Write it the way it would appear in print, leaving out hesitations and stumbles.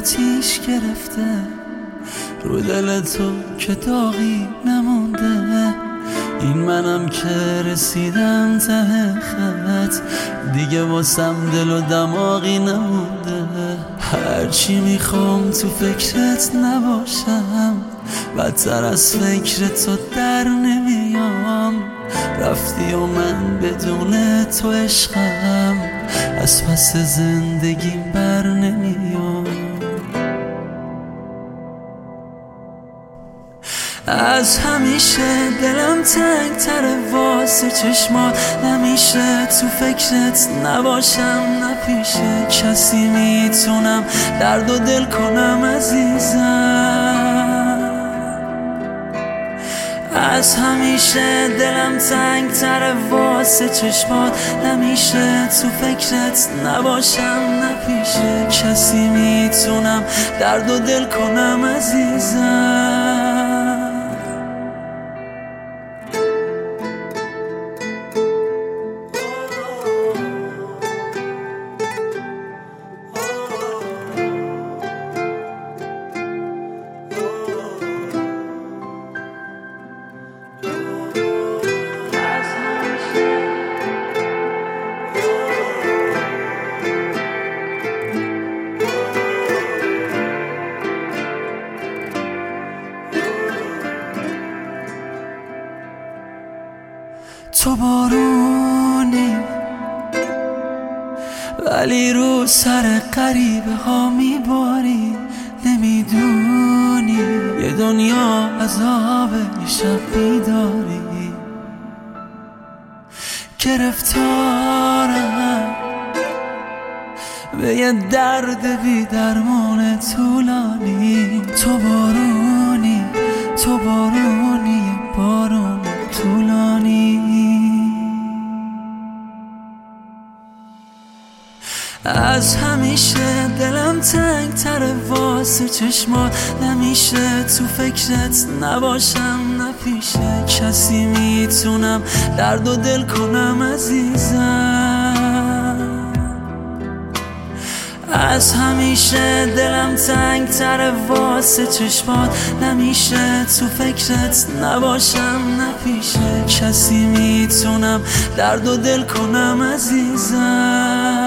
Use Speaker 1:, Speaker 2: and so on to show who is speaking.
Speaker 1: آتیش گرفته رو دل تو که داغی نمونده. این منم که رسیدم ته خط، دیگه واسم دل و دماغی نمونده. هرچی میخوام تو فکرت نباشم، بدتر از فکر تو در نمیام. رفتی و من بدون تو عشقم، از پس زندگیم بر نمیام. از همیشه دلم تنگ تره واسه چشمات، نمیشه تو فکرت نباشم، نپیشه کسی میتونم درد و دل کنم عزیزم. از همیشه دلم تنگ تره واسه چشمات، نمیشه تو فکرت نباشم، نپیشه کسی میتونم درد و دل کنم عزیزم. تو بارونی ولی رو سر غریبه ها میباری، نمیدونی یه دنیا عذابه یه شب بیداری. گرفتارم به یه درد بی درمان طولانی. تو بارونی تو بارونی بارون طولانی. از همیشه دلم تنگ تره واسه چشمات، نمیشه تو فکرت نباشم، نپیشه کسی میتونم درد و دل کنم عزیزم. از همیشه دلم تنگ تره واسه چشمات، نمیشه تو فکرت نباشم، نپیشه کسی میتونم درد و دل کنم عزیزم.